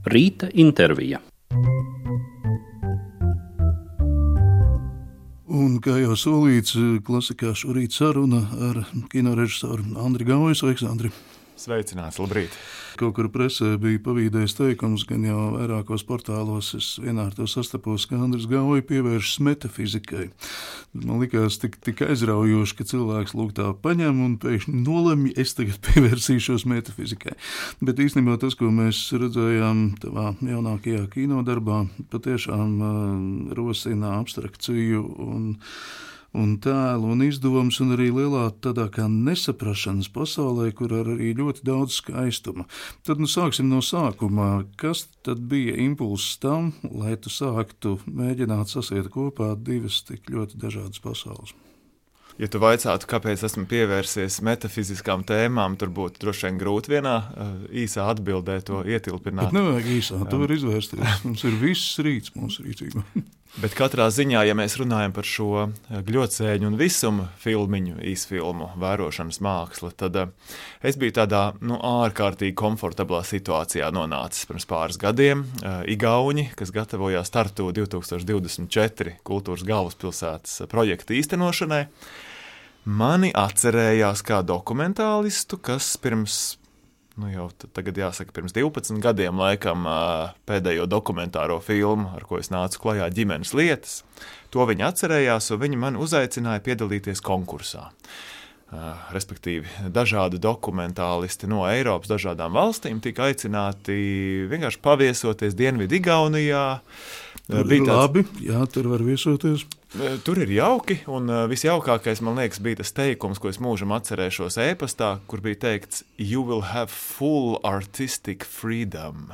Rīta intervija. Un, kā jau solīts, klasikā šorīt saruna ar kinorežisoru Andri Gauju. Sveiks, Andri! Sveicināts, labrīt! Kaut kur presē bija pavīdējis teikums, gan jau vairākos portālos es vienā ar to sastapos, ka Andris Gauja pievēršas metafizikai. Man likās tik aizraujoši, ka cilvēks lūk tā paņem un pēkšņi nolemj, es tagad pievērsīšos metafizikai. Bet īstenībā tas, ko mēs redzējām tavā jaunākajā kinodarbā, patiešām rosina abstrakciju un tēlu un izdomas, un arī lielā tādā kā nesaprašanas pasaulē, kur ar arī ļoti daudz skaistuma. Tad sāksim no sākuma. Kas tad bija impulss tam, lai tu sāktu mēģināt sasiet kopā divas tik ļoti dažādas pasaules? Ja tu vaicātu, kāpēc esmu pievērsies metafiziskām tēmām, tur būtu droši vien grūti vienā īsā atbildē to ietilpināt. Bet nevajag īsā, tu vari izvērsties. Mums ir viss rīts mūsu rīcībā. Bet katrā ziņā, ja mēs runājam par šo Gļodsēņu un Visumu filmiņu, īsfilmu vērošanas māksla, tad es biju tādā ārkārtīgi komfortablā situācijā nonācis pirms pāris gadiem. Igauņi, kas gatavojās Tartu 2024 kultūras galvaspilsētas projekta īstenošanai, mani atcerējās kā dokumentālistu, kas pirms pirms 12 gadiem laikam pēdējo dokumentāro filmu, ar ko es nācu klajā, Ģimenes lietas. To viņi atcerējās, un viņi mani uzaicināja piedalīties konkursā. Respektīvi, dažādi dokumentālisti no Eiropas dažādām valstīm tika aicināti vienkārši paviesoties Dienvidu Igaunijā. Labi, jā, tur var viesoties. Tur ir jauki, un visjaukākais, man liekas, bija tas teikums, ko es mūžam atcerēšos ēpastā, kur bija teikts "You will have full artistic freedom".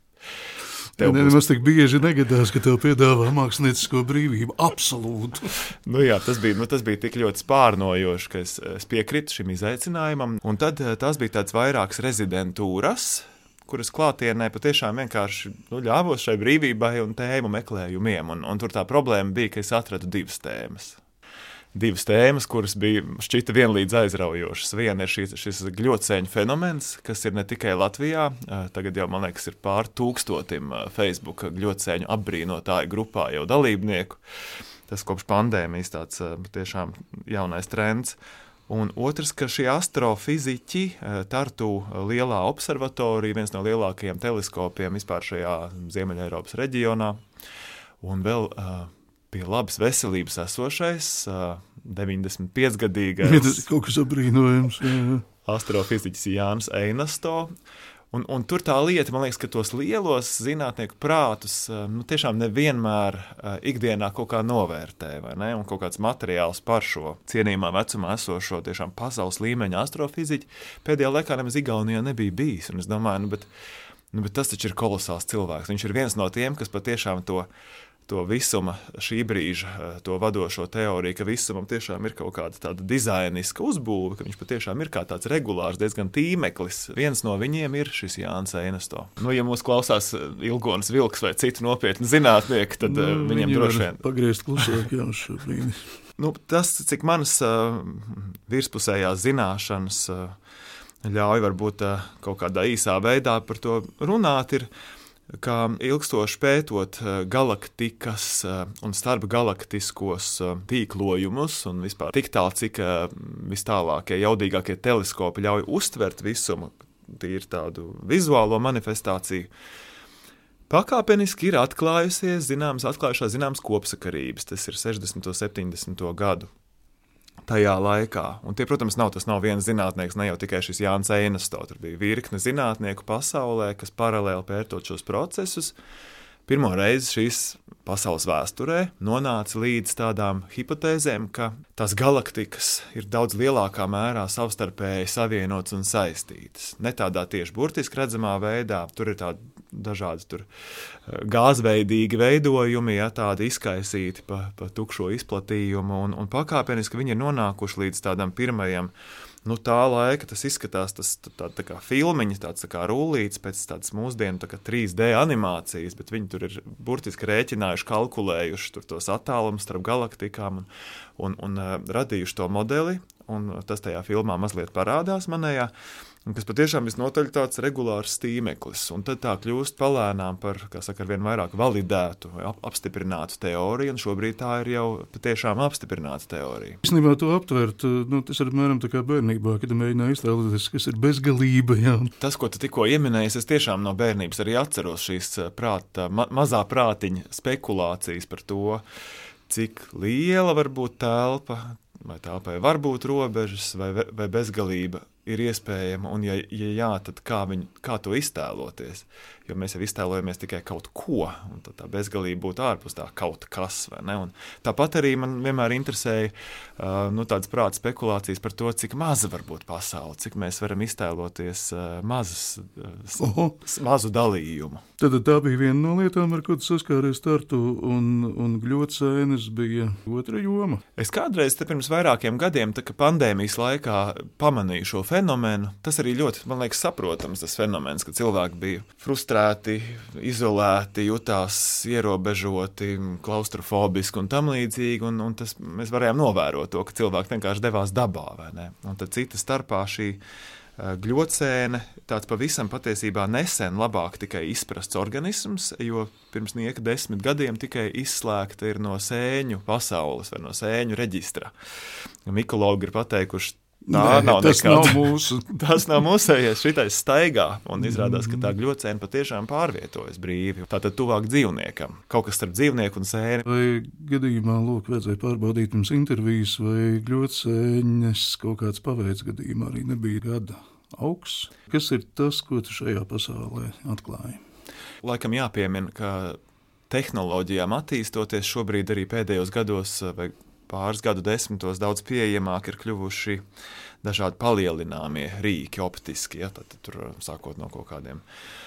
Nemaz tik bieži negadās, ka tev piedāvā māksliniecisko brīvību. Absolūti. Tas bija tik ļoti spārnojoši, ka es piekritu šim izaicinājumam, un tad tās bija tāds vairākas rezidentūras, kuras klātienē patiešām vienkārši ļāvos šai brīvībai un tēmu meklējumiem. Un tur tā problēma bija, ka es atradu divas tēmas, kuras bija šķita vienlīdz aizraujošas. Viena ir šis Gļodsēņu fenomens, kas ir ne tikai Latvijā, tagad jau, man liekas, ir pār 1000 Facebook Gļodsēņu apbrīnotāju grupā jau dalībnieku. Tas kopš pandēmijas tāds patiešām jaunais trends. Un otrs, ka šie astrofiziķi Tartu lielā observatorija, viens no lielākajiem teleskopiem vispār šajā Ziemeļeiropas reģionā, un vēl pie labas veselības esošais 95-gadīgais tas kaut kas apbrīnojams, astrofiziķis Jānis Einasto. Un tur tā lieta, man liekas, ka tos lielos zinātnieku prātus tiešām nevienmēr ikdienā kaut kā novērtē, vai ne? Un kaut kāds materiāls par šo cienījumā vecumā esošo tiešām pasaules līmeņa astrofiziķi pēdējā laikā nemaz Igaunijā nebija bijis. Un es domāju, bet tas taču ir kolosāls cilvēks. Viņš ir viens no tiem, kas patiešām to visuma šī brīža, to vadošo teoriju, ka visumam tiešām ir kaut kāda tāda dizainiska uzbūve, ka viņš patiešām ir kā tāds regulārs, diezgan tīmeklis. Viens no viņiem ir šis Jānis Einasto. Ja mūs klausās Ilgonis Vilks vai citi nopietni zinātnieki, tad viņiem droši vien pagriezt klusāk jau šo brīdi. Tas, cik manas virspusējās zināšanas ļauj varbūt kaut kādā īsā veidā par to runāt, ir kā ilgstoši pētot galaktikas un starpgalaktiskos tīklojumus un vispār tik tālu, cik vis tālākie, jaudīgākie teleskopi ļauj uztvert visumu, tīri tādu vizuālo manifestāciju. Pakāpeniski ir atklājušās zināmas kopsakarības, tas ir 60. un 70. gadu. Tajā laikā. Un tie, protams, tas nav viens zinātnieks, ne jau tikai šis Jānis Einasto. Tur bija virkne zinātnieku pasaulē, kas paralēli pētot šos procesus. Pirmo reizi šīs pasaules vēsturē nonāca līdz tādām hipotēzēm, ka tās galaktikas ir daudz lielākā mērā savstarpēji savienotas un saistītas. Ne tādā tieši burtiski redzamā veidā, tur ir tādi dažādi gāzveidīgi veidojumi, tādi izkaisīti pa tukšo izplatījumu, un pakāpeniski viņi ir nonākuši līdz tādam pirmajam. Tā laika tas izskatās tā kā filmiņa, tāds tā kā rullīts pēc tādas mūsdienu 3D animācijas, bet viņi tur ir burtiski rēķinājuši, kalkulējuši tur tos attālumus starp galaktikām un radījuši to modeli, un tas tajā filmā mazliet parādās manējā. un kas patiešām visnotaļ tāds regulārs tīmeklis. Un tad tā kļūst palēnām par, kā saka, arvien vairāk validētu vai apstiprinātu teoriju, un šobrīd tā ir jau patiešām apstiprināta teorija. Īstenībā to aptvert, tas ir apmēram tā kā bērnībā, kad mēģināja iztēloties, kas ir bezgalība. Jā. Tas, ko tu tikko ieminēji, es tiešām no bērnības arī atceros šīs mazā prātiņa spekulācijas par to, cik liela var būt telpa, vai telpai var būt robežas, vai bezgalība ir iespējama, un ja jā, tad kā to iztēloties? Jo mēs jau iztēlojamies tikai kaut ko, un tad tā bezgalība būtu ārpus tā kaut kas, vai ne? Un tāpat arī man vienmēr interesēja tādas prāta spekulācijas par to, cik maza var būt pasaule, cik mēs varam iztēloties mazu dalījumu. Tad tā bija viena no lietām, ar ko tu saskāries Tartu, un gļotsēnes bija otra joma. Es kādreiz pirms vairākiem gadiem, tā kā pandēmijas laikā pamanīju šo fenomenu, tas arī ļoti, man liekas, saprotams tas fenomens, ka cilvēki bija frustrēti, izolēti, jutās ierobežoti, klaustrofobiski un tam līdzīgi, un tas mēs varējām novērot to, ka cilvēki vienkārši devās dabā, vai ne? Un tad cita starpā šī gļotsēne, tāds pavisam patiesībā nesen labāk tikai izprasts organisms, jo pirms nieka 10 gadiem tikai izslēgta ir no sēņu pasaules vai no sēņu reģistra. Mikologi ir pateikuši, tas nav mūsējies, šitais staigā, un izrādās, ka tā gļotsēne patiešām pārvietojas brīvi, tātad tuvāk dzīvniekam, kaut kas starp dzīvnieku un sēni. Vai gadījumā, vajadzēja pārbaudīt pirms intervijas, vai gļotsēņas kaut kāds paveids gadījumā arī nebija gada augsts? Kas ir tas, ko tu šajā pasaulē atklāji? Laikam jāpiemina, ka tehnoloģijām attīstoties šobrīd arī pēdējos gados vai pāris gadu desmitos daudz pieejamāk ir kļuvuši dažādi palielināmie rīki optiski, ja, tad tur sākot no kaut kādiem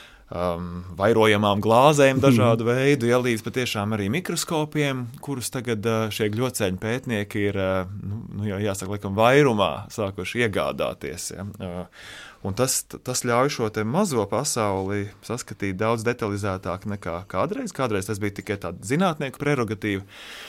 vairojamām glāzēm dažādu veidu, ja, līdz patiešām arī mikroskopiem, kurus tagad šie gļotsēņu pētnieki ir, jāsaka, laikam vairumā sākuši iegādāties. Ja. Un tas ļauj šo te mazo pasauli saskatīt daudz detalizētāk nekā kādreiz. Kādreiz tas bija tikai tāda zinātnieku prerogatīva.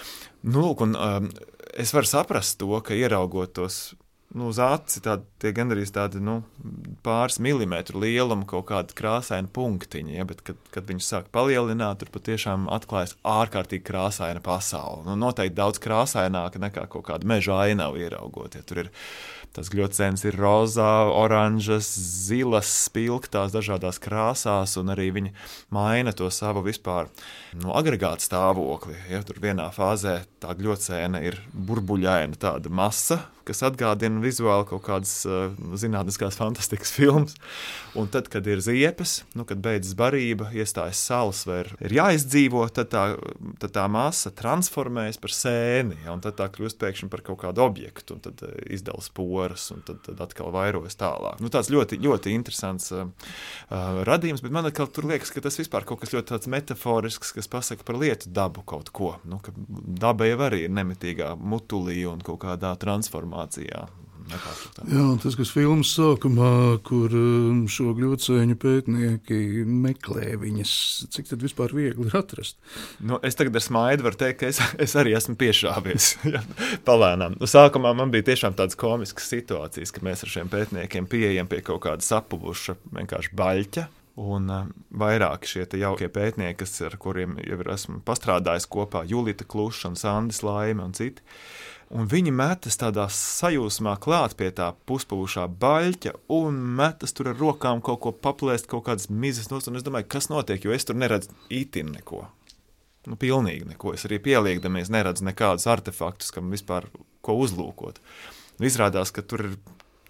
Un es varu saprast to, ka ieraugot tos uz aci tie gandrīz tādi pāris milimetru lieluma kaut kādi krāsaini punktiņi, ja, bet kad viņi sāk palielināt, tur patiešām atklājas ārkārtīgi krāsaina pasaule. Noteikti daudz krāsaināka nekā kaut kāda meža ainavu ieraugot. Ja, tur ir tas gļotsēns ir rozā, oranžas, zilas, spilgtās, dažādās krāsās, un arī viņi maina to savu vispār agregātu stāvokli. Ja, tur vienā fāzē tā gļotsēna ir burbuļaina tāda masa, kas atgādina vizuāli kaut kādas zinātniskās fantastikas filmas. Un tad, kad ir ziepes, kad beidzas barība, iestājas sals vai ir jāizdzīvo, tad tā masa transformējas par sēni, ja, un tad tā kļūst pēkšņi par kaut kādu objektu, un tad izdala sporas, un tad atkal vairojas tālāk. Tāds ļoti, ļoti interesants radījums, bet man atkal tur liekas, ka tas vispār kaut kas ļoti tāds metaforisks, kas pasaka par lietu dabu kaut ko. Ka daba jau arī ir nemitīgā mutulī un kaut kādā transformācijā. Jā, tas, kas filmas sākumā, kur šo gļotsēņu pētnieki meklē viņas, cik tad vispār viegli ir atrast? Es tagad ar smaidu varu teikt, ka es arī esmu piešāvies palēnām. Sākumā man bija tiešām tādas komiskas situācijas, ka mēs ar šiem pētniekiem pieejam pie kaut kāda sapuvuša vienkārši baļķa. Un vairāki šie jaukie pētnieki, ar kuriem jau esmu pastrādājis kopā, Julita Kluša un Sandis Laime un citi. Un viņi metas tādā sajūsmā klāt pie tā puspavušā baļķa un metas tur ar rokām kaut ko paplēst, kaut kādas mizas nost, un es domāju, kas notiek, jo es tur neredzu itin neko. Pilnīgi neko. Es arī pieliekdamies neredzu nekādus artefaktus, kam vispār ko uzlūkot. Izrādās, ka tur ir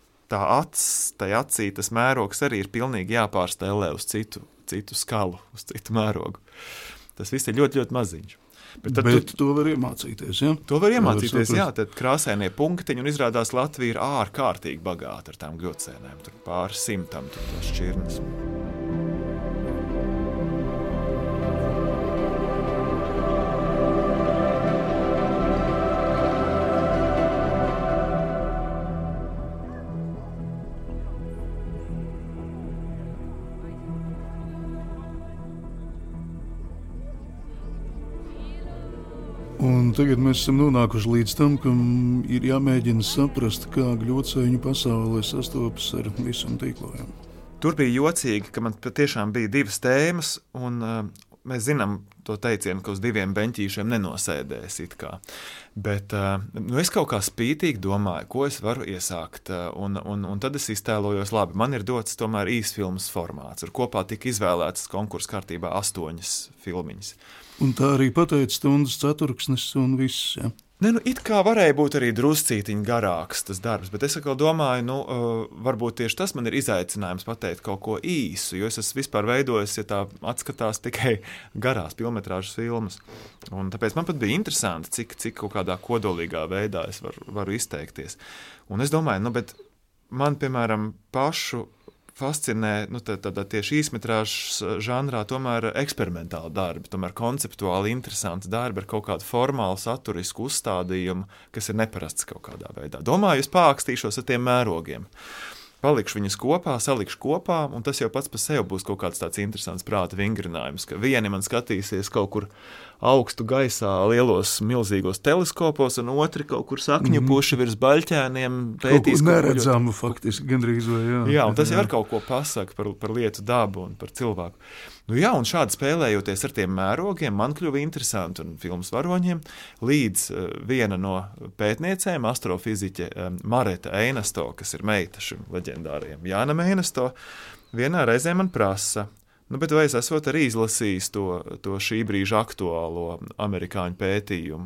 tai acī tas mērogs arī ir pilnīgi jāpārstelē uz citu skalu, uz citu mērogu. Tas viss ir ļoti, ļoti maziņš. Bet to var iemācīties, ja? To var iemācīties, jā. Tad krāsainie punktiņi, un izrādās Latvija ir ārkārtīgi bagāta ar tām gļotsēnēm. Tur pāris simtam tur tās šķirnes. Un tagad mēs esam nonākuši līdz tam, ka ir jāmēģina saprast, kā gļodsēņu pasaulē sastopas ar visu tīklojumu. Tur bija jocīgi, ka man patiešām bija divas tēmas, un mēs zinām to teicienu, ka uz diviem beņķīšiem nenosēdēs it kā. Bet es kaut kā spītīgi domāju, ko es varu iesākt, un tad es iztēlojos, labi, man ir dots tomēr īsfilmas formāts, ar kopā tika izvēlētas konkursa kārtībā 8 filmiņas. Un tā arī pateica stundas ceturksnis un viss, ja? It kā varēja būt arī druscītiņi garāks tas darbs, bet es atkal domāju, varbūt tieši tas man ir izaicinājums pateikt kaut ko īsu, jo es esmu vispār veidojis, ja tā atskatās tikai garās pilnmetrāžas filmas. Un tāpēc man pat bija interesanti, cik kaut kādā kodolīgā veidā es varu izteikties. Un es domāju, bet man, piemēram, pašu fascinē tādā tieši īsmetrāžas žanrā tomēr eksperimentāli darbi, tomēr konceptuāli interesanti darbi ar kaut kādu formālu saturisku uzstādījumu, kas ir neparasts kaut kādā veidā. Domāju, es pākstīšos ar tiem mērogiem. Palikšu viņus kopā, salikšu kopā, un tas jau pats par sevi būs kaut kāds tāds interesants prāta vingrinājums, ka vieni man skatīsies kaut kur augstu gaisā, lielos, milzīgos teleskopos, un otri kaut kur sakņu puši virs baļķēniem. Pētīs kaut ko neredzamu faktiski, gandrīz vai jā. Jā, un tas jau ar kaut ko pasaka par lietu dabu un par cilvēku. Un šādi spēlējoties ar tiem mērogiem, man kļuva interesanti un filmas varoņiem, līdz viena no pētniecēm, astrofiziķe Mareta Einasto, kas ir meita šim leģendārajam Jānam Einasto, vienā reizē man prasa, bet vai es esot arī izlasījis to šī brīža aktuālo amerikāņu pētījumu?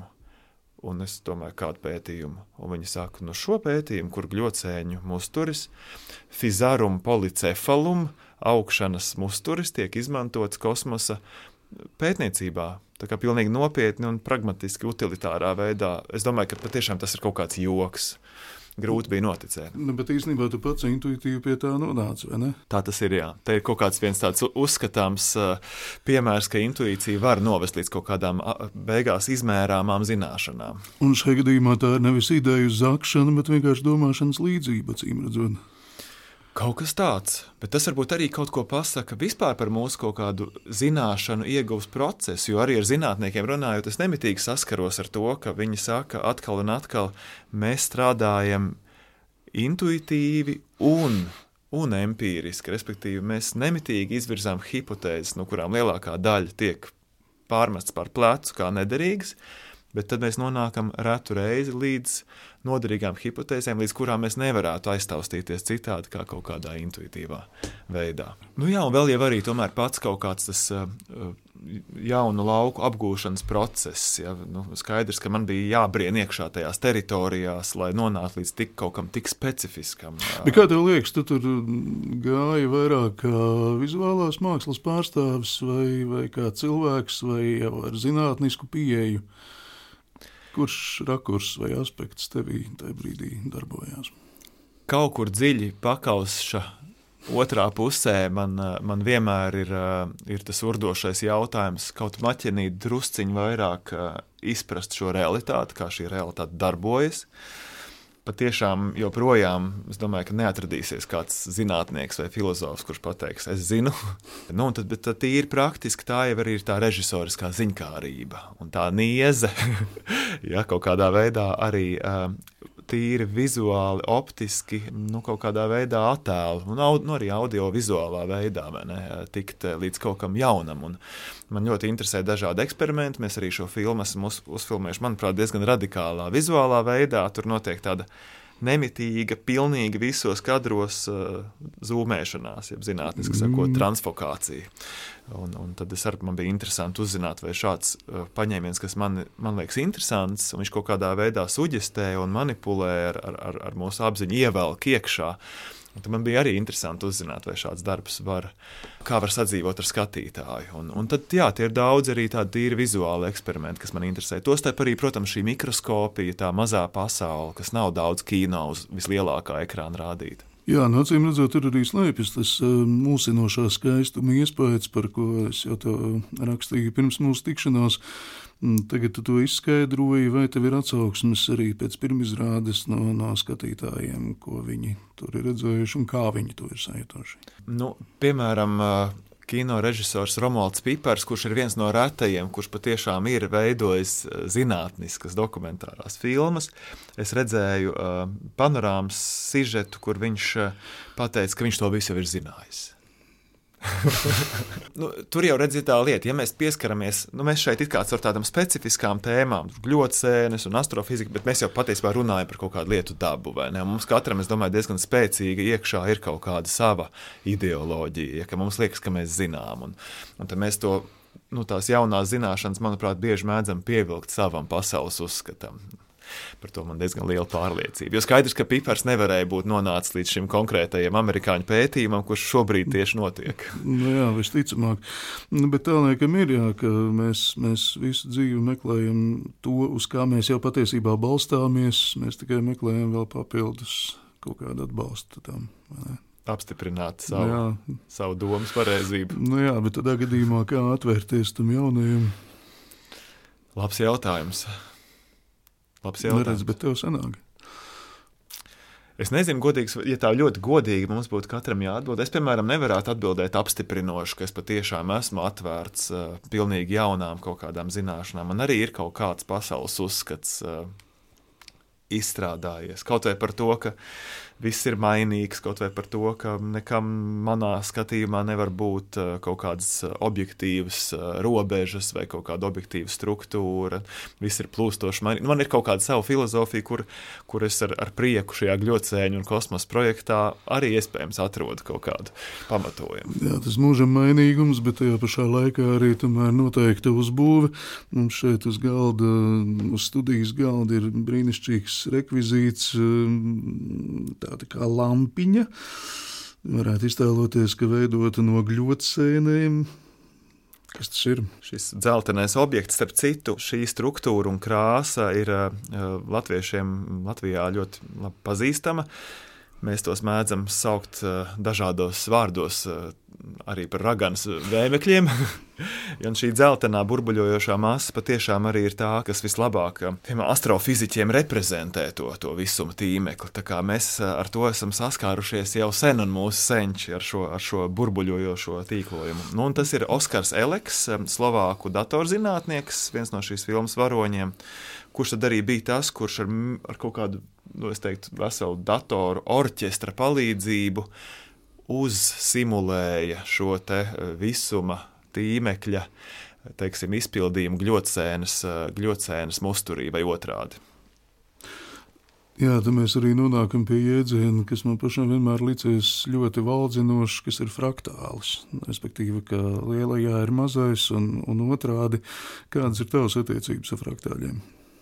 Un es domāju, kādu pētījumu? Un viņi saka, šo pētījumu, kur gļodsēņu musturis, Physarum polycephalum, augšanas musturis tiek izmantots kosmosa pētniecībā. Tā kā pilnīgi nopietni un pragmatiski utilitārā veidā. Es domāju, ka patiešām tas ir kaut kāds joks. Grūti bija noticēt. Bet īstenībā tu pats intuitīvi pie tā nonāci, vai ne? Tā tas ir, jā. Te ir kaut kāds viens tāds uzskatāms piemērs, ka intuīcija var novest līdz kaut kādām beigās izmērāmām zināšanām. Un šajā gadījumā tā ir nevis ideju zakšana, bet vienkārši domāšanas līdzība, acīm redzot. Kaut kas tāds, bet tas varbūt arī kaut ko pasaka vispār par mūsu kaut kādu zināšanu ieguves procesu, jo arī ar zinātniekiem runājot, es nemitīgi saskaros ar to, ka viņi saka atkal un atkal, mēs strādājam intuitīvi un empīriski, respektīvi mēs nemitīgi izvirzām hipotēzes, no kurām lielākā daļa tiek pārmests par plecu kā nederīgas, bet tad mēs nonākam retu reizi līdz noderīgām hipotēzēm, līdz kurām mēs nevarētu aiztaustīties citādi kā kaut kādā intuitīvā veidā. Un vēl jau arī tomēr pats kaut kāds tas jaunu lauku apgūšanas process. Ja? Skaidrs, ka man bija jābrien iekšā tajās teritorijās, lai nonāktu līdz kaut kam tik specifiskam. Bet kā tev liekas, tu tur gāji vairāk kā vizuālās mākslas pārstāvis vai kā cilvēks vai jau ar zinātnisku pieeju? Kurš rakurs vai aspekts tevī tajā brīdī darbojās? Kaut kur dziļi pakauša otrā pusē man vienmēr ir tas urdošais jautājums, kaut maķenīt drusciņu vairāk izprast šo realitāti, kā šī realitāte darbojas. Patiešām joprojām, es domāju, ka neatradīsies kāds zinātnieks vai filozofs, kurš pateiks, es zinu. Bet tad tīri praktiski tā jau arī ir tā režisoriskā ziņkārība un tā nieze, ja, kaut kādā veidā arī tīri vizuāli, optiski, kaut kādā veidā attēlu, un arī audiovizuālā veidā, vai ne, tikt līdz kaut kam jaunam. Un man ļoti interesē dažādi eksperimenti, mēs arī šo filmu esam uzfilmējuši, manuprāt, diezgan radikālā vizuālā veidā, tur notiek tāda nemitīga, pilnīgi visos kadros zūmēšanās, jeb zinātniski sakot, transfokācija. Un tad man bija interesanti uzzināt, vai šāds paņēmiens, kas man liekas interesants, un viņš kaut kādā veidā suģestē un manipulē ar mūsu apziņu, ievelk iekšā. Un tad man bija arī interesanti uzzināt, vai šāds darbs kā var sadzīvot ar skatītāju. Un tad, jā, tie ir daudz arī tādi tīri vizuāli eksperimenti, kas man interesē. Tostarp arī, protams, šī mikroskopija, tā mazā pasaule, kas nav daudz kino uz vislielākā ekrāna rādīta. Jā, acīm redzot, tur arī slēpjas tas mulsinošā skaistuma iespējas, par ko es jau to rakstīju pirms mūsu tikšanās. Tagad tu to izskaidroji, vai tev ir atsauksmes arī pēc pirmizrādes no skatītājiem, ko viņi tur ir redzējuši un kā viņi to ir sajutuši? Piemēram, kino režisors Romualds Pipars, kurš ir viens no retajiem, kurš patiešām ir veidojis zinātniskas dokumentārās filmas. Es redzēju panorāmas sižetu, kur viņš pateica, ka viņš to visu jau ir zinājis. Tur jau redz tā lieta, ja mēs pieskaramies, mēs šeit it kā ar tādām specifiskām tēmām, gļotsēnes un astrofizika, bet mēs jau patiesībā runājam par kaut kādu lietu dabu, vai ne? Mums katram, es domāju, diezgan spēcīga iekšā ir kaut kāda sava ideoloģija, ka mums liekas, ka mēs zinām, un tad mēs to, tās jaunās zināšanas, manuprāt, bieži mēdzam pievilkt savam pasaules uzskatam. Par to man diezgan liela pārliecība. Jo skaidrs, ka Pipars nevarēja būt nonācis līdz šim konkrētajam amerikāņu pētījumam, kurš šobrīd tieši notiek. Jā, visticamāk. Bet tā laikam ir, ka mēs visu dzīvi meklējam to, uz kā mēs jau patiesībā balstāmies. Mēs tikai meklējam vēl papildus kaut kādu atbalstu tam. Apstiprināt savu domas pareizību. Jā, bet tādā gadījumā kā atvērties tam jaunajam? Labs jautājums. Neredz, bet tev sanāk. Es nezinu, godīgs, ja tā ļoti godīgi mums būtu katram jāatbild. Es, piemēram, nevarētu atbildēt apstiprinoši, ka es patiešām esmu atvērts pilnīgi jaunām kaut kādām zināšanām. Man arī ir kaut kāds pasaules uzskats izstrādājies. Kaut vai par to, ka viss ir mainīgs, kaut vai par to, ka nekam manā skatījumā nevar būt kaut kādas objektīvas robežas vai kaut kāda objektīva struktūra. Viss ir plūstoši mainīgi. Man ir kaut kāda sava filozofija, kur es ar prieku šajā gļocēņu un kosmosa projektā arī iespējams atrodu kaut kādu pamatojumu. Jā, tas mūžam mainīgums, bet tajā pašā laikā arī tomēr noteikta uzbūve. Mums šeit uz galda, uz studijas galda ir brīnišķīgs rekvizīts, tāda kā lampiņa. Varētu iztēloties, ka veidota no gļotsēnēm. Kas tas ir? Šis dzeltenais objekts, starp citu, šī struktūra un krāsa ir latviešiem Latvijā ļoti labi pazīstama. Mēs tos mēdzam saukt dažādos vārdos, arī par raganas vēmekļiem. Un šī dzeltenā burbuļojošā masa patiešām arī ir tā, kas vislabāk astrofiziķiem reprezentē to visuma tīmekli. Tā kā mēs ar to esam saskārušies jau sen un mūsu senči ar šo burbuļojošo tīklojumu. Un tas ir Oskars Eleks, slovāku datorzinātnieks, viens no šīs filmas varoņiem, kurš tad arī bija tas, kurš ar kaut kādu, es teiktu, veselu datoru orķestra palīdzību uzsimulēja šo te visuma tīmekļa, teiksim, izpildījumu gļotsēnas musturī vai otrādi. Jā, tad mēs arī nonākam pie jēdziena, kas man pašam vienmēr licies ļoti valdzinošs, kas ir fraktālis. Respektīvi, ka lielajā ir mazais un otrādi. Kādas ir tavas attiecības ar fraktāļiem?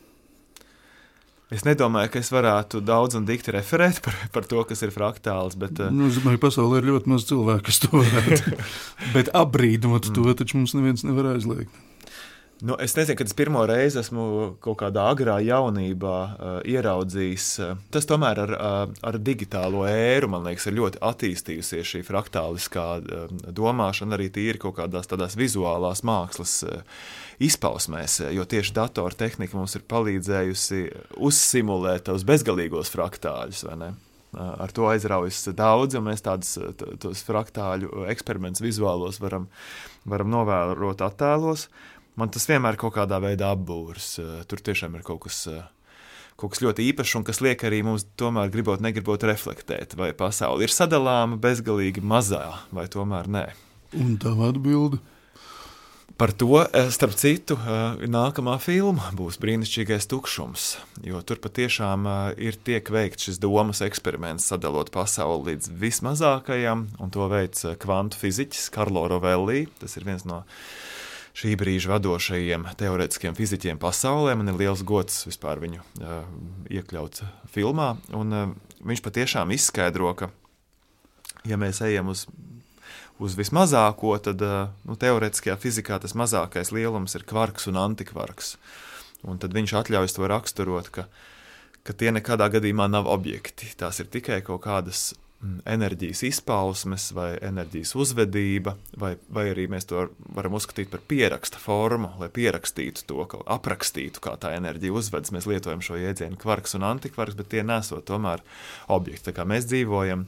Es nedomāju, ka es varētu daudz un dikti referēt par to, kas ir fraktāls, bet... Es domāju, pasaulē ir ļoti maz cilvēku, kas to varētu. Bet apbrīdot to, taču mums neviens nevar aizliegt. Es nezinu, kad es pirmo reizi esmu kaut kādā agrā jaunībā ieraudzījis. Tas tomēr ar digitālo ēru, man liekas, ir ļoti attīstījusies šī fraktāliskā domāšana, arī tīri kaut kādās tādās vizuālās mākslas izpausmēs, jo tieši datortehnika mums ir palīdzējusi uzsimulēt tos bezgalīgos fraktāļus, vai ne? Ar to aizraujas daudz, un mēs tos fraktāļu eksperimentus vizuālos varam novērot attēlos. Man tas vienmēr kaut kādā veidā apbūrs. Tur tiešām ir kaut kas ļoti īpašs, un kas liek arī mums tomēr negribot reflektēt, vai pasauli ir sadalāma bezgalīgi mazā, vai tomēr nē. Un tava atbilde? Par to, starp citu, nākamā filma būs Brīnišķīgais tukšums, jo tur patiešām tiek veikts šis domas eksperiments, sadalot pasauli līdz vismazākajam, un to veic kvantu fiziķis Karlo Rovelli. Tas ir viens no šī brīža vadošajiem teorētiskiem fiziķiem pasaulē. Man ir liels gods vispār viņu iekļaut filmā, un viņš patiešām izskaidro, ka, ja mēs ejam uz vismazāko, tad teorētiskajā fizikā tas mazākais lielums ir kvarks un antikvarks. Un tad viņš atļaujas to raksturot, ka tie nekādā gadījumā nav objekti. Tās ir tikai kaut kādas enerģijas izpausmes vai enerģijas uzvedība, vai arī mēs to varam uzskatīt par pieraksta formu, lai pierakstītu to, aprakstītu, kā tā enerģija uzvedas. Mēs lietojam šo jēdzienu kvarks un antikvarks, bet tie nesot tomēr objekti. Tā kā mēs dzīvojam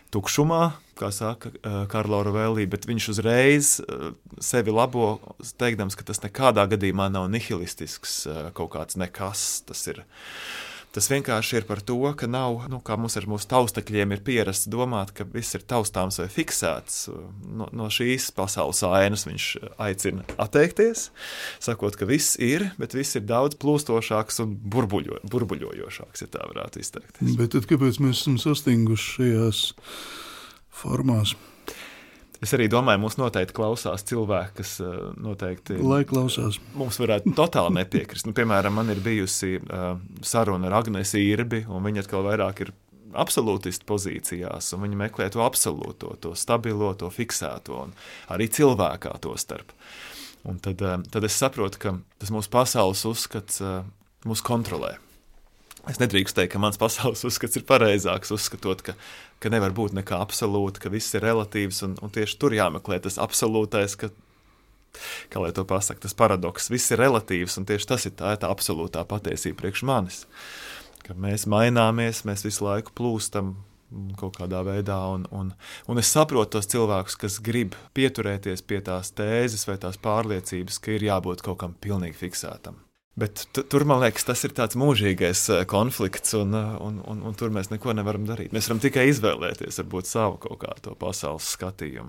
tukšumā, kā saka Karlo Rovelli, bet viņš uzreiz sevi labo, teikdams, ka tas nekādā gadījumā nav nihilistisks kaut kāds nekas. Tas vienkārši ir par to, ka nav, kā mums ar mūsu taustekļiem ir pierasts domāt, ka viss ir taustāms vai fiksēts. No šīs pasaules ainas viņš aicina atteikties, sakot, ka viss ir, bet viss ir daudz plūstošāks un burbuļojošāks, ja tā varētu izteikties. Bet tad kāpēc mēs esam sastinguši šajās formās? Es arī domāju, mums noteikti klausās cilvēki, kas noteikti... Lai klausās. Mums varētu totāli nepiekrist. Piemēram, man ir bijusi saruna ar Agnesi Irbi, un viņa atkal vairāk ir absolūtistu pozīcijās, un viņa meklē to absolūto, to stabilo, to fiksēto, un arī cilvēkā to starp. Un tad es saprotu, ka tas mūsu pasaules uzskats mūs kontrolē. Es nedrīkst teikt, ka mans pasaules uzskats ir pareizāks, uzskatot, ka nevar būt nekā absolūta, ka viss ir relatīvs, un tieši tur jāmeklē tas absolūtais, kā lai to pasaka, tas paradoks, viss ir relatīvs, un tieši tas ir tā absolūtā patiesība priekš manis. Ka mēs maināmies, mēs visu laiku plūstam kaut kādā veidā, un es saprotu tos cilvēkus, kas grib pieturēties pie tās tēzes vai tās pārliecības, ka ir jābūt kaut kam pilnīgi fiksētam. Bet tur, man liekas, tas ir tāds mūžīgais konflikts, un tur mēs neko nevaram darīt. Mēs varam tikai izvēlēties, varbūt savu kaut kā to pasaules skatījumu.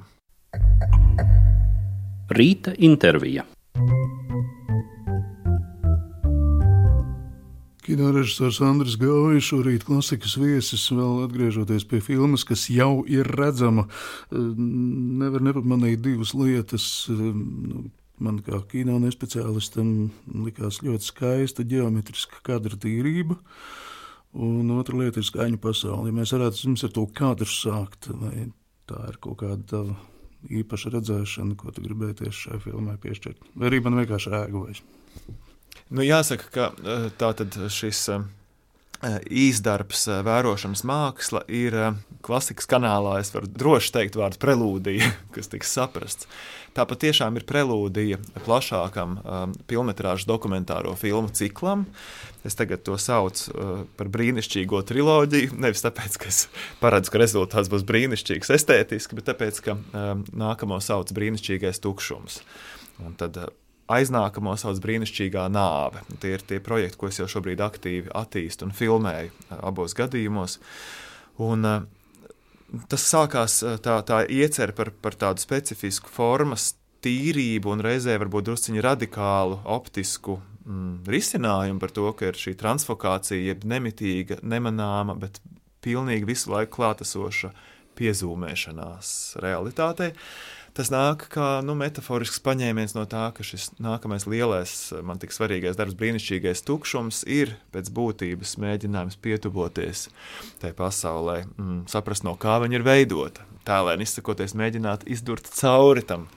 Rīta intervija. Kinorežisors Andris Gauja, šorīt klasikas viesis, vēl atgriežoties pie filmas, kas jau ir redzama, nevar nepamanīt divas lietas. Man kā kino nespeciālistam likās ļoti skaista ģeometriska kadra tīrība, un otra lieta ir skaņu pasaule. Ja mēs varētu jums ar to kadru sākt, vai tā ir kaut kāda tava īpaša redzēšana, ko tu gribēties šai filmai piešķirt? Vai arī man vienkārši ēgojas? Jāsaka, ka tātad šis īsdarbs vērošanas māksla ir klasikas kanālā, es varu droši teikt vārdu prelūdija, kas tiks saprasts. Tā patiešām ir prelūdija plašākam pilnmetrāžu dokumentāro filmu ciklam. Es tagad to saucu par brīnišķīgo triloģiju, nevis tāpēc, ka es paredzu, ka rezultāts būs brīnišķīgs estētiski, bet tāpēc, ka nākamo sauc brīnišķīgais tukšums. Un tad aiznākamo sauc brīnišķīgā nāve. Tie ir tie projekti, ko es jau šobrīd aktīvi attīstu un filmēju abos gadījumos. Un tas sākās tā iecer par tādu specifisku formas tīrību un reizē varbūt drusciņi radikālu optisku risinājumu par to, ka ir šī transfokācija, jeb nemitīga, nemanāma, bet pilnīgi visu laiku klātesoša piezūmēšanās realitātei. Tas nāk kā metaforisks paņēmiens no tā, ka šis nākamais lielais, man tik svarīgais darbs, brīnišķīgais tukšums ir pēc būtības mēģinājums pietuvoties tai pasaulē, saprast, no kā viņa ir veidota. Tēlēni izsakoties, mēģināt izdurt cauri tam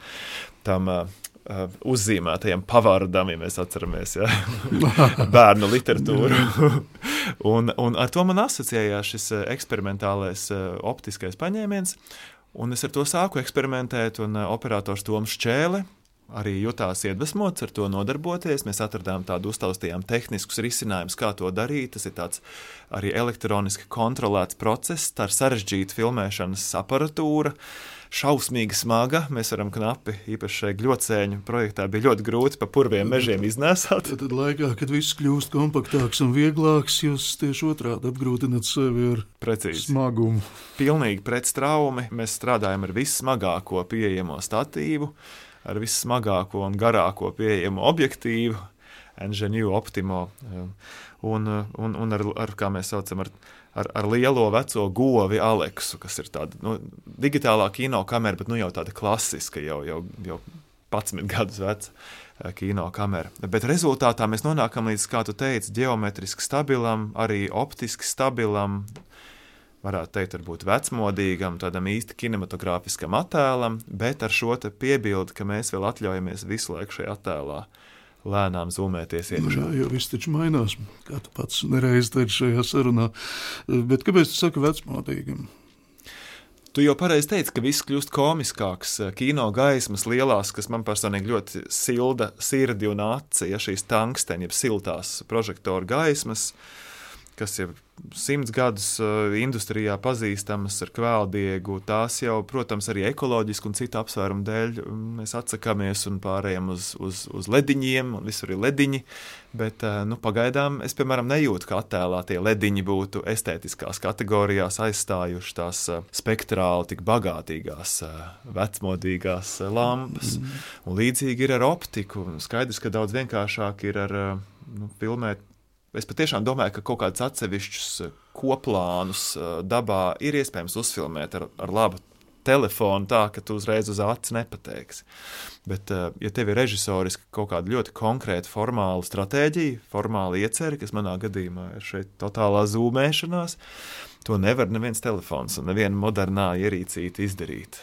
uzzīmētajam pavārdam, ja mēs atceramies, bērnu literatūru. un ar to man asociējās šis eksperimentālais optiskais paņēmiens. Un es ar to sāku eksperimentēt, un operators Toms Šķēle arī jutās iedvesmots ar to nodarboties. Mēs atradām tādu, uztaustījām tehniskus risinājumus, kā to darīt. Tas ir tāds arī elektroniski kontrolēts process, tā ir sarežģīta filmēšanas aparatūra, šausmīgi smaga. Mēs varam knapi, īpaši šai Gļocēņu projektā, bija ļoti grūti pa purviem mežiem iznēsāt. Tad laikā, kad viss kļūst kompaktāks un vieglāks, jūs tieši otrādi apgrūtināt sevi ar smagumu. Pilnīgi pretstraumi. Mēs strādājam ar vissmagāko pieejamo statīvu, ar vissmagāko un garāko pieejamo objektīvu, Ingenieux Optimo, un ar kā mēs saucam, ar lielo veco govi Aleksu, kas ir tāda digitālā kino kamera, bet jau tāda klasiska, jau 11 gadus veca kino kamera. Bet rezultātā mēs nonākam līdz, kā tu teici, ģeometriski stabilam, arī optiski stabilam, varētu teikt, varbūt vecmodīgam, tādam īsti kinematogrāfiskam attēlam, bet ar šo te piebildi, ka mēs vēl atļaujamies visu laiku šajā attēlā lēnām zūmēties iekšā. Jā, jo viss taču mainās, kā tu pats nereiz teici šajā sarunā. Bet kāpēc tu saki vecmodīgam? Tu jau pareizi teici, ka viss kļūst komiskāks. Kino gaismas lielās, kas man personīgi ļoti silda sirdi un aci, šīs tangsteni, jeb siltās prožektoru gaismas, kas ir 100 gadus industrijā pazīstamas ar kvēldiegu, tās jau, protams, arī ekoloģiski un citu apsvērumu dēļ mēs atsakāmies un pārējām uz lediņiem, un visur ir lediņi, bet pagaidām es, piemēram, nejūtu, ka attēlā tie lediņi būtu estētiskās kategorijās aizstājuši tās spektrāli tik bagātīgās, vecmodīgās lampas. Un līdzīgi ir ar optiku. Skaidrs, ka daudz vienkāršāk ir ar filmēt. Es patiešām domāju, ka kaut kādus atsevišķus koplānus dabā ir iespējams uzfilmēt ar labu telefonu tā, ka tu uzreiz uz acis nepateiksi. Bet, ja tev ir režisoriski kaut kāda ļoti konkrēta formāla stratēģija, formāla ieceri, kas manā gadījumā ir šeit totālā zūmēšanās, to nevar neviens telefons un neviena modernā ierīcīte izdarīt.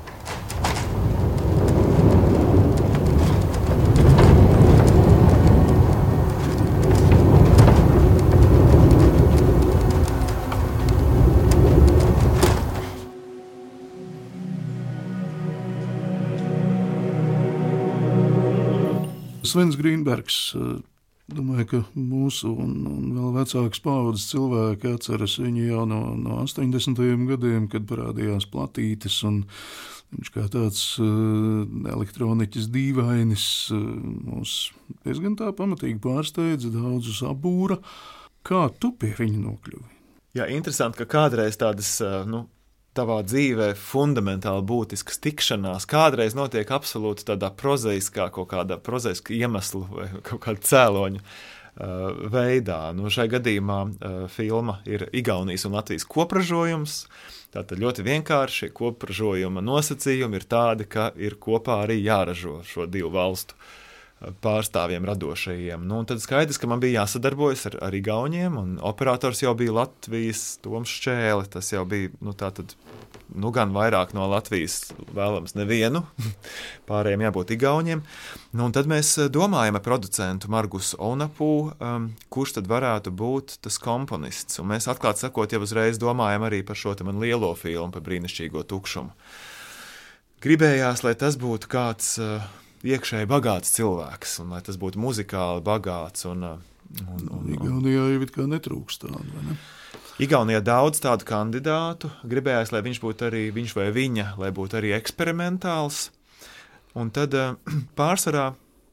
Svens Grīnbergs, domāju, ka mūsu un vēl vecākas paaudzes cilvēki atceras viņu jau no 80. gadiem, kad parādījās platītes, un viņš kā tāds elektroniķis dīvainis mūs diezgan tā pamatīgi pārsteidza, daudzus apbūra. Kā tu pie viņa nokļuvi? Jā, interesanti, ka kādreiz tādas, tavā dzīvē fundamentāli būtiskas tikšanās kādreiz notiek absolūti tādā prozaiskā, kaut kādā prozaiska iemeslu vai kaut kāda cēloņa veidā. Šai gadījumā filma ir Igaunijas un Latvijas kopražojums. Tātad ļoti vienkārši kopražojuma nosacījumi ir tādi, ka ir kopā arī jāražo šo divu valstu pārstāvjiem radošajiem. Un tad skaidrs, ka man bija jāsadarbojas ar Igauniem, un operators jau bija Latvijas Toms Šķēle. Tas jau bija, gan vairāk no Latvijas vēlams nevienu, pārējiem jābūt Igauniem. Un tad mēs domājam ar producentu Margusu Onapu, kurš tad varētu būt tas komponists. Un mēs atklāt sakot, jau uzreiz domājam arī par šo te man lielo filmu, par brīnišķīgo tukšumu. Gribējās, lai tas būtu kāds iekšēji bagāts cilvēks, un lai tas būtu muzikāli bagāts. Igaunijā jau it kā netrūkst tādu, vai ne? Igaunijā daudz tādu kandidātu. Gribējās, lai viņš būtu arī, viņš vai viņa, lai būtu arī eksperimentāls. Un tad pārsvarā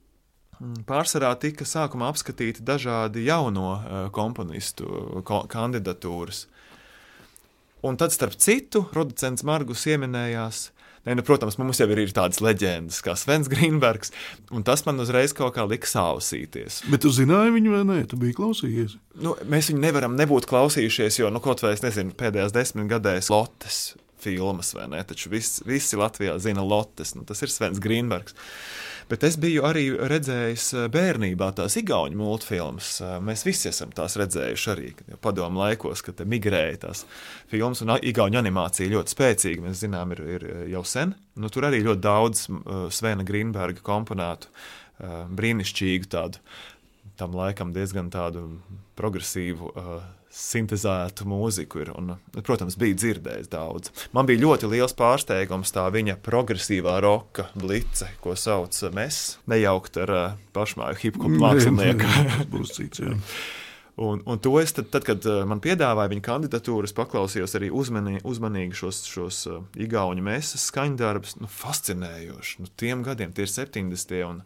tika sākumā apskatīti dažādi jauno komponistu kandidatūras. Un tad, starp citu, producents Margus ieminējās. Protams, mums jau ir tādas leģendas kā Svens Grīnbergs, un tas man uzreiz kaut kā lika sausīties. Bet tu zināji viņu vai nē? Tu biji klausījies? Mēs viņu nevaram nebūt klausījušies, jo, kaut vai es nezinu, pēdējās 10 gadēs Lottes filmas, vai ne? Taču visi Latvijā zina Lottes, tas ir Svens Grīnbergs. Bet es biju arī redzējis bērnībā tās igauņu multfilmas. Mēs visi esam tās redzējuši arī padomu laikos, kad migrēja tās filmas, un igauņu animācija ļoti spēcīga, mēs zinām, ir jau sen. Tur arī ļoti daudz Svena Grīnberga komponētu, brīnišķīgu tādu, tam laikam diezgan tādu progresīvu sintezētu mūziku ir, un, protams, bija dzirdējis daudz. Man bija ļoti liels pārsteigums tā viņa progresīvā roka blice, ko sauc Mes, nejaukt ar pašmāju hip-hop mākslinieku. Būs cits, jā. Un to es tad, kad man piedāvāja viņa kandidatūru, es paklausījos arī uzmanīgi šos igauņu mesas skaņdarbus, fascinējoši. Tiem gadiem, tie ir 70.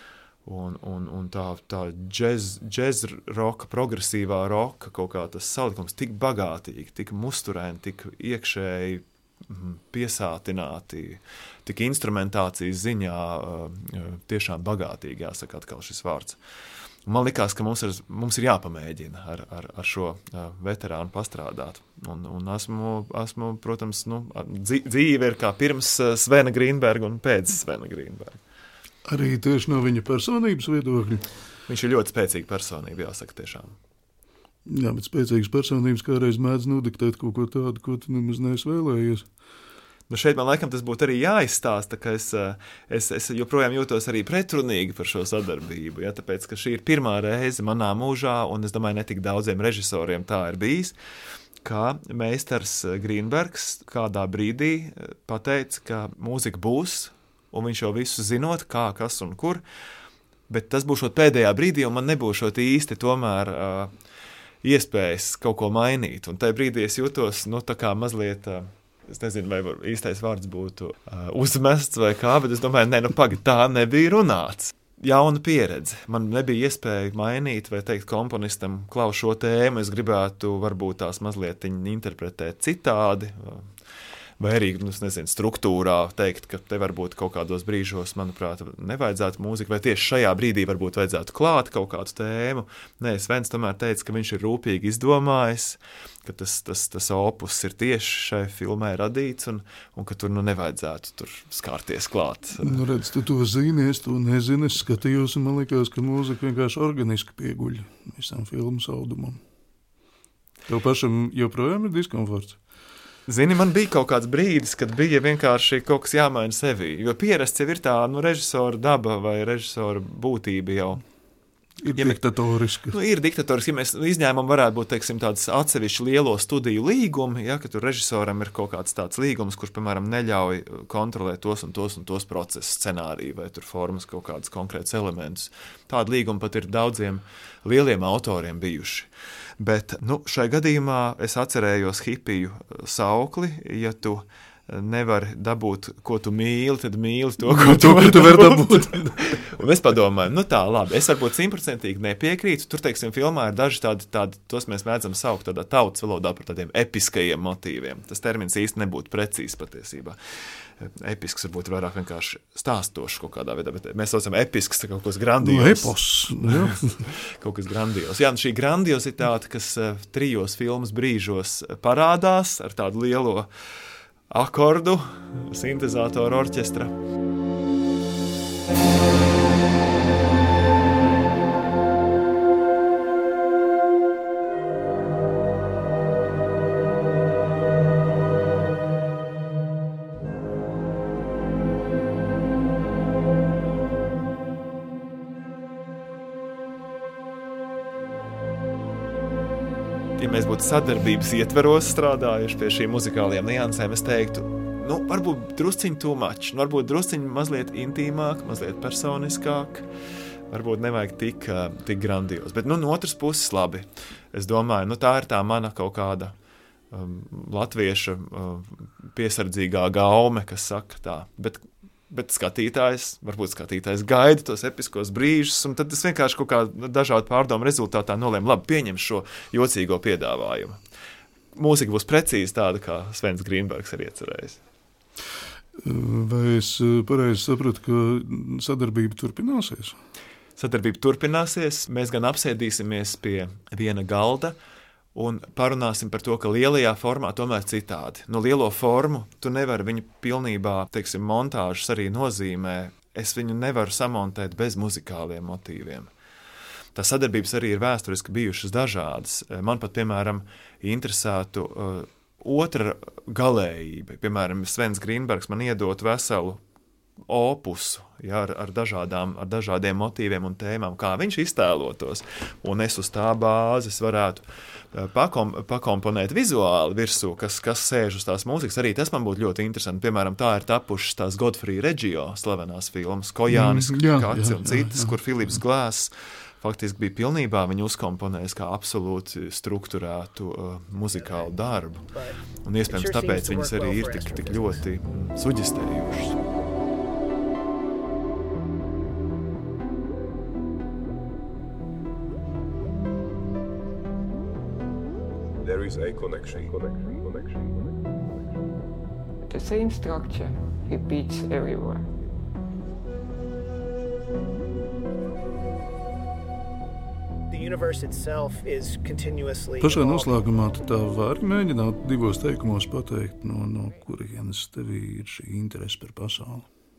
Un tā džez roka, progresīvā roka, kaut kā tas salikums tik bagātīgi, tik musturēni, tik iekšēji piesātināti, tik instrumentācijas ziņā tiešām bagātīgi, jāsaka atkal šis vārds. Man likās, ka mums ir jāpamēģina ar šo veterānu pastrādāt. Un esmu, protams, dzīve ir kā pirms Svena Grīnberga un pēc Svena Grīnberga. Arī tieši no viņa personības viedokļa. Viņš ir ļoti spēcīga personība, jāsaka tiešām. Jā, bet spēcīgas personības kādreiz mēdz nodiktēt kaut ko tādu, ko tu nemaz neesi vēlējies. Šeit man laikam tas būtu arī jāizstāsta, ka es joprojām jūtos arī pretrunīgi par šo sadarbību, ja, tāpēc, ka šī ir pirmā reize manā mūžā, un es domāju, ne tik daudziem režisoriem tā ir bijis, kā meistars Grīnbergs kādā brīdī pateica, ka mūzika būs, un viņš jau visu zinot, kā, kas un kur, bet tas būšot pēdējā brīdī, un man nebūšot īsti tomēr iespējas kaut ko mainīt. Un tajā brīdī es jūtos, tā kā mazliet, es nezinu, vai īstais vārds būtu uzmests vai kā, bet es domāju, tā nebija runāts. Jauna pieredze. Man nebija iespēja mainīt vai teikt komponistam, klau šo tēmu, es gribētu varbūt tās mazliet interpretēt citādi, vai arī, struktūrā teikt, ka te varbūt kaut kādos brīžos, manuprāt, nevajadzētu mūziku, vai tieši šajā brīdī varbūt vajadzētu klāt kaut kādu tēmu. Nē, Svens tomēr teica, ka viņš ir rūpīgi izdomājis, ka tas opus ir tieši šai filmai radīts un ka tur nevajadzētu tur skārties klāt. Redz, tu to zini, es to nezinu, es skatījos un man likās, ka mūzika vienkārši organiski pieguļ visam filmu saudumam. Tev pašam joprojām ir diskomforts? Zini, man bija kaut kāds brīdis, kad bija vienkārši kaut kas jāmaina sevī, jo pierasts jau ir tā, režisora daba vai režisora būtība jau. Ir diktatoriski. Ir diktatoriski, ja mēs izņēmumi varētu būt, teiksim, tāds atsevišķi lielo studiju līgumi, ja, ka tur režisoram ir kaut kāds tāds līgums, kurš, piemēram, neļauj kontrolēt tos un tos procesus, scenāriju vai tur formas kaut kādus konkrētus elementus. Tāda līguma pat ir daudziem lieliem autoriem bijuši. Bet, šai gadījumā es atcerējos hipiju saukli, ja tu nevari dabūt, ko tu mīli, tad mīli to, ko tu vari dabūt. Un es padomāju, tā, labi, es varbūt 100% nepiekrītu. Tur, teiksim, filmā ir daži tādi, tos mēs mēdzam saukt tādā tautas valodā par tādiem episkajiem motīviem. Tas termins īsti nebūtu precīzs patiesībā. Episks varbūt vairāk vienkārši stāstošs kaut kādā veidā, bet mēs saucam episks, tā kaut kas grandios. Epos, jā. Kaut kas grandios. Jā, šī grandiozitāte, kas 3 filmas brīžos parādās ar tādu lielo akordu, sintezātoru orķestra. Ja mēs būtu sadarbības ietveros strādājuši pie šīm muzikālajām niansēm, es teiktu, varbūt drusciņi too much, varbūt drusciņi mazliet intīmāk, mazliet personiskāk, varbūt nevajag tik grandios. Bet, no otras puses labi. Es domāju, tā ir tā mana kaut kāda latvieša piesardzīgā gaume, kas saka tā. Bet varbūt skatītājs gaida tos episkos brīžus, un tad es vienkārši kaut kā dažādu pārdomu rezultātā nolēmu, labi, pieņemšu šo jocīgo piedāvājumu. Mūzika būs precīzi tāda, kā Svens Grīnbergs ir iecerējis. Vai es pareizi sapratu, ka sadarbība turpināsies? Sadarbība turpināsies, mēs gan apsēdīsimies pie viena galda, un parunāsim par to, ka lielajā formā tomēr citādi. Lielo formu tu nevari viņu pilnībā, teiksim, montāžas arī nozīmē. Es viņu nevaru samontēt bez muzikāliem motīviem. Tā sadarbības arī ir vēsturiski bijušas dažādas. Man pat, piemēram, interesētu otra galējība. Piemēram, Svens Grīnbergs man iedot veselu opusu, ja, ar dažādiem motīviem un tēmām, kā viņš iztēlotos. Un es uz tā bāzes varētu pakomponēt vizuāli virsū, kas sēž uz tās mūzikas. Arī tas man būtu ļoti interesanti. Piemēram, tā ir tapušas tās Godfrey Reggio slavenās filmas, Kojānis, Kaci un citas, kur Filips Glāss faktiski bija pilnībā viņu uzkomponējis kā absolūti strukturētu muzikālu darbu. Un iespējams tāpēc viņas arī ir tik ļoti suģestējušas. There is a connection. The same structure repeats everywhere. The universe itself is continuously Pašā noslēgumā tā var mēģināt 2 teikumos pateikt, no kurienes tev ir šī interese par pasauli.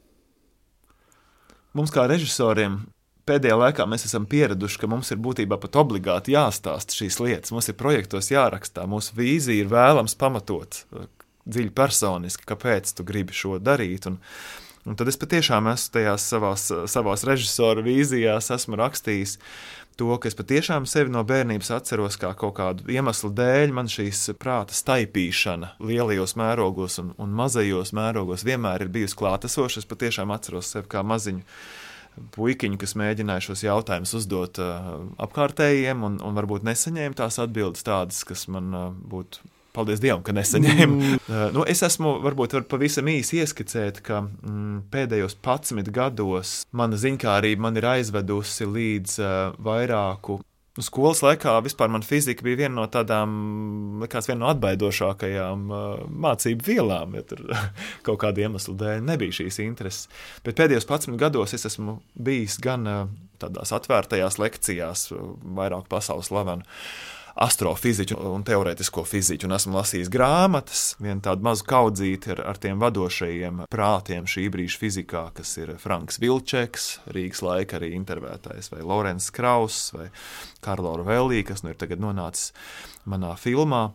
Mums kā režisoriem pēdējā laikā mēs esam pieraduši, ka mums ir būtībā pat obligāti jāstāsta šīs lietas. Mums ir projektos jārakstā, mūsu vīzija ir vēlams pamatot dziļi personiski, kāpēc tu gribi šo darīt. Un tad es patiešām esmu tajās savās režisora vīzijās esmu rakstījis to, ka es patiešām sevi no bērnības atceros kā kaut kādu iemeslu dēļ. Man šīs prāta staipīšana lielajos mērogos un mazajos mērogos vienmēr ir bijusi klātesoša. Es patiešām atceros sevi kā maziņu puikiņu, kas mēģināja šos jautājumus uzdot apkārtējiem un varbūt nesaņēma tās atbildes tādas, kas man būtu, paldies Dievam, ka nesaņēmu. Es esmu, varbūt var pavisam īsi ieskicēt, ka pēdējos 11 gados mana ziņkārība man ir aizvedusi līdz vairāku. Skolas laikā vispār man fizika bija viena no tādām, likās viena no atbaidošākajām mācību vielām, ja tur kaut kāda iemesla dēļ nebija šīs intereses. Bet pēdējos 11 gados es esmu bijis gan tādās atvērtajās lekcijās, vairāk pasaules slavenu astrofiziķu un teorētisko fiziķu, un esmu lasījis grāmatas, vienu tādu mazu kaudzīti ar tiem vadošajiem prātiem šī brīža fizikā, kas ir Franks Vilčeks, Rīgas laika arī intervētājs, vai Lorenz Krauss, vai Karlo Rovelli, kas nu ir tagad nonācis manā filmā.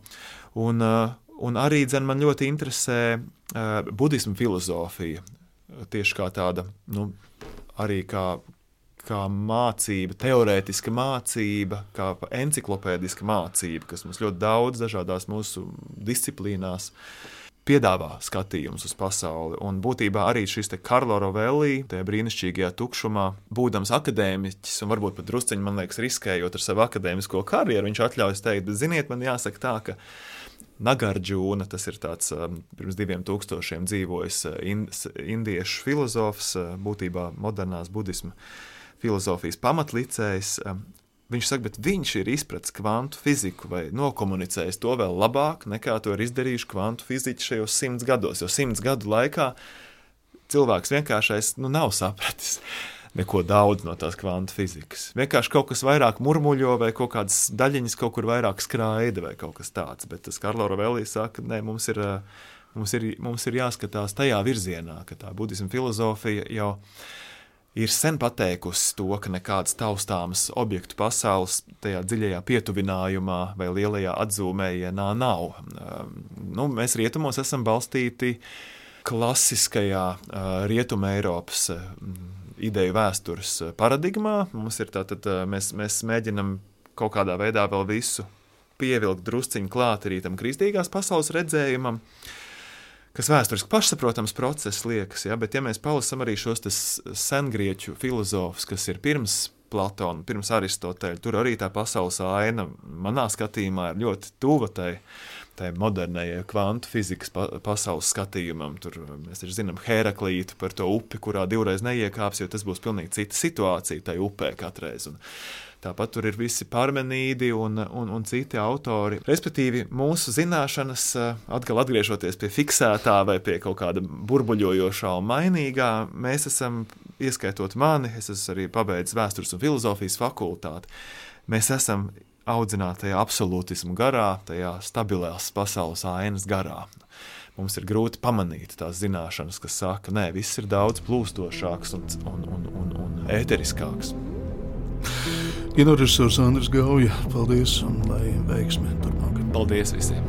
Un arī man ļoti interesē budismu filozofija, tieši kā tāda, arī kā mācība, teorētiska mācība, kā enciklopēdiska mācība, kas mums ļoti daudz dažādās mūsu disciplīnās piedāvā skatījumus uz pasauli. Un būtībā arī šis te Karlo Rovelli, tajā brīnišķīgajā tukšumā, būdams akadēmiķis, un varbūt pat drusciņi, man liekas, riskējot ar savu akadēmisko karjeru, viņš atļaujas teikt, bet ziniet, man jāsaka tā, ka Nagarjuna, tas ir tāds pirms 2000 dzīvojis indiešu filozofs, būtībā modernās budisma filozofijas pamatlicējs. Viņš saka, bet viņš ir izpratis kvantu fiziku vai nokomunicējis to vēl labāk, nekā to ir izdarījuši kvantu fiziķi šajos 100 gados, jo 100 gadu laikā cilvēks vienkāršais nav sapratis neko daudz no tās kvantu fizikas. Vienkārši kaut kas vairāk murmuļo vai kaut kādas daļiņas kaut kur vairāk skraida vai kaut kas tāds, bet tas Karlo Rovelli saka, nē, mums ir jāskatās tajā virzienā, ka tā budisma filozofija jau ir sen pateikusi to, ka nekādas taustāmas objektu pasaules tajā dziļajā pietuvinājumā vai lielajā atzūmējienā nav. Mēs rietumos esam balstīti klasiskajā rietuma Eiropas ideju vēstures paradigmā. Mums ir tātad, mēs mēģinam kaut kādā veidā vēl visu pievilkt drusciņu klāt arī tam kristīgās pasaules redzējumam, kas vēsturiski pašsaprotams process liekas, ja? Bet ja mēs palasam arī šos sengrieķu filozofus, kas ir pirms Platona, pirms Aristoteļa, tur arī tā pasaules aina manā skatījumā ir ļoti tuva tai modernajai kvantu fizikas pasaules skatījumam. Tur mēs taču zinām Heraklītu par to upi, kurā divreiz neiekāps, jo tas būs pilnīgi cita situācija tai upē katreiz. Un tāpat tur ir visi Parmenīdi un citi autori. Respektīvi, mūsu zināšanas, atkal atgriežoties pie fiksētā vai pie kaut kāda burbuļojošā un mainīgā, mēs esam, ieskaitot mani, es esmu arī pabeidzis vēstures un filozofijas fakultāti, mēs esam audzināti tajā absolūtismu garā, tajā stabilās pasaules ainas garā. Mums ir grūti pamanīt tās zināšanas, kas saka, nē, viss ir daudz plūstošāks un ēteriskāks. Kinorežisors Andris Gauja, paldies un lai veiksmi turpmāk. Paldies visiem!